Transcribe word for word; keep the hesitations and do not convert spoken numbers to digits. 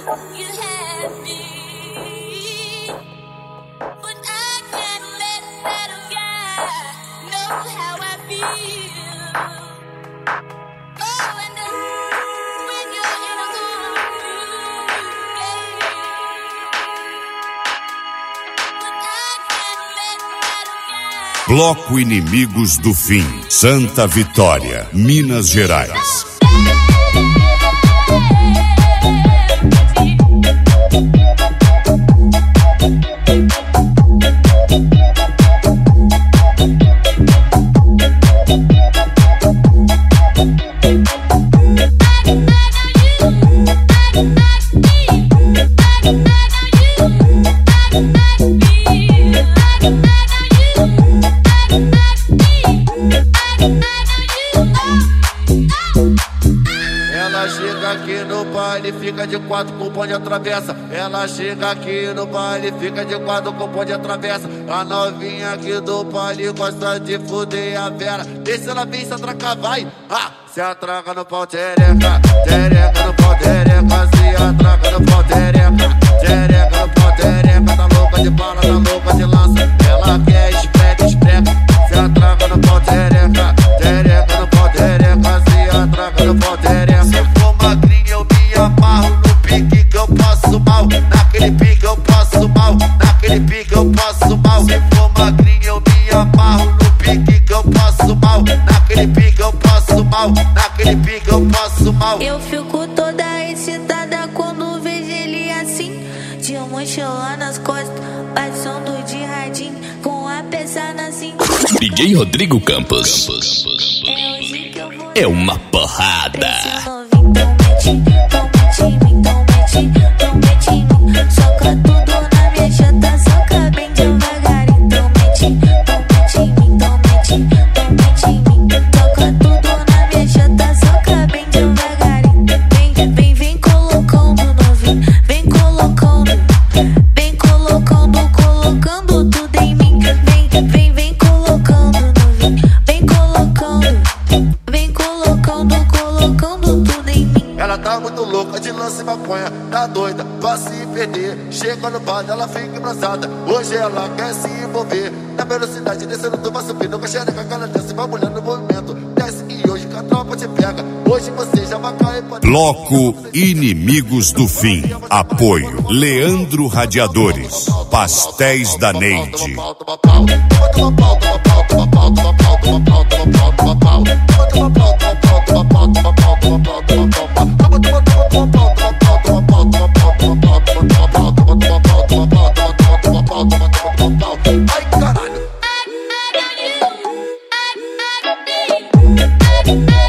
Bloco Inimigos do Fim, Santa Vitória, Minas Gerais. Fica de quatro com o bonde atravessa. Ela chega aqui no baile, fica de quatro com o bonde atravessa. A novinha aqui do baile gosta de fuder a Vera. Deixa ela vir, se atraca, vai. Ah, se atraca no pau, tereca. Tereca no pau, tereca. Se atraca no pau, tereca. Tereca no pau, tereca. Tá louca de bala, tá louca de lança. Ela quer espreca, espreca. Se atraca no pau, tereca. Tereca no pau, tereca. Se atraca no pau, tereca. Se for magrinha eu me amarro no pique que eu passo mal. Naquele pique eu passo mal. Naquele pique eu passo mal. Se for magrinho eu me amarro no pique que eu passo mal. Naquele pique eu passo mal. Naquele pique eu passo mal. Eu fico toda excitada quando vejo ele assim, de mochila nas costas, passando de radinho, com a peça na cintura. D J Rodrigo Campos. É uma porrada. Soca tudo na minha chata, soca bem devagar. Então mete, então mete em mim, então mete, então mete em mim. Soca tudo na minha chata, soca bem devagar. Vem, vem, vem colocando novinho, vem colocando, vem colocando, colocando tudo em mim. Vem, vem, vem colocando novinho, vem colocando, vem colocando, colocando tudo em mim. Ela tá muito louca de lance e maconha, tá doida pra se perder. Chega no bar, ela fica embraçada. Hoje ela quer se envolver. Na velocidade, descendo tu vai subindo. Com a xereca, ela desce, vai mulher no movimento. Desce e hoje que a tropa te pega. Hoje você já vai cair pra... Bloco Inimigos do Fim. Apoio Leandro Radiadores. Pastéis da Neide. Ai, caralho.